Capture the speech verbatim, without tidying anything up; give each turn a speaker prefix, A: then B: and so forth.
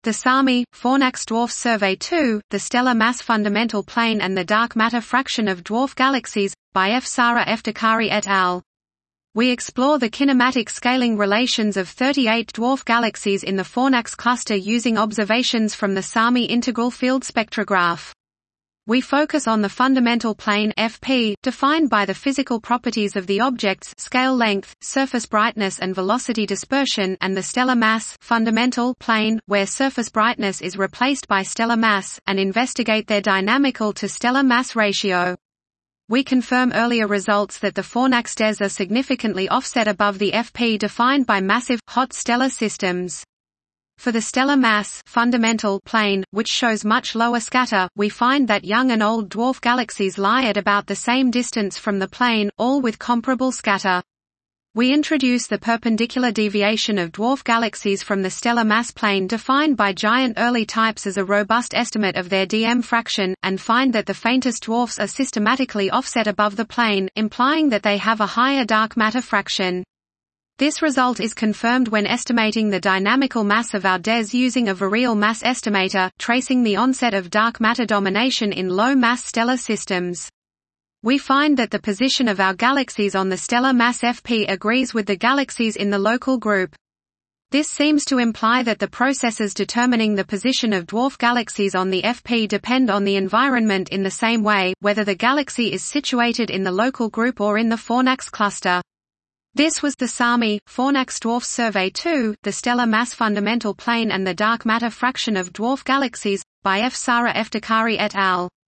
A: The SAMI, Fornax Dwarfs Survey two, The Stellar Mass Fundamental Plane and the Dark Matter Fraction of Dwarf Galaxies, by F. Sara Eftekhari et al. We explore the kinematic scaling relations of thirty-eight dwarf galaxies in the Fornax cluster using observations from the SAMI integral field spectrograph. We focus on the fundamental plane F P, defined by the physical properties of the objects, scale length, surface brightness and velocity dispersion, and the stellar mass fundamental plane, where surface brightness is replaced by stellar mass, and investigate their dynamical to stellar mass ratio. We confirm earlier results that the Fornax D E S are significantly offset above the F P defined by massive, hot stellar systems. For the stellar mass fundamental plane, which shows much lower scatter, we find that young and old dwarf galaxies lie at about the same distance from the plane, all with comparable scatter. We introduce the perpendicular deviation of dwarf galaxies from the stellar mass plane defined by giant early types as a robust estimate of their D M fraction, and find that the faintest dwarfs are systematically offset above the plane, implying that they have a higher dark matter fraction. This result is confirmed when estimating the dynamical mass of our D E S using a virial mass estimator, tracing the onset of dark matter domination in low-mass stellar systems. We find that the position of our galaxies on the stellar mass F P agrees with the galaxies in the local group. This seems to imply that the processes determining the position of dwarf galaxies on the F P depend on the environment in the same way, whether the galaxy is situated in the local group or in the Fornax cluster. This was the SAMI, Fornax Dwarfs Survey two, The Stellar Mass Fundamental Plane and the Dark Matter Fraction of Dwarf Galaxies, by F. Sara Eftekhari et al.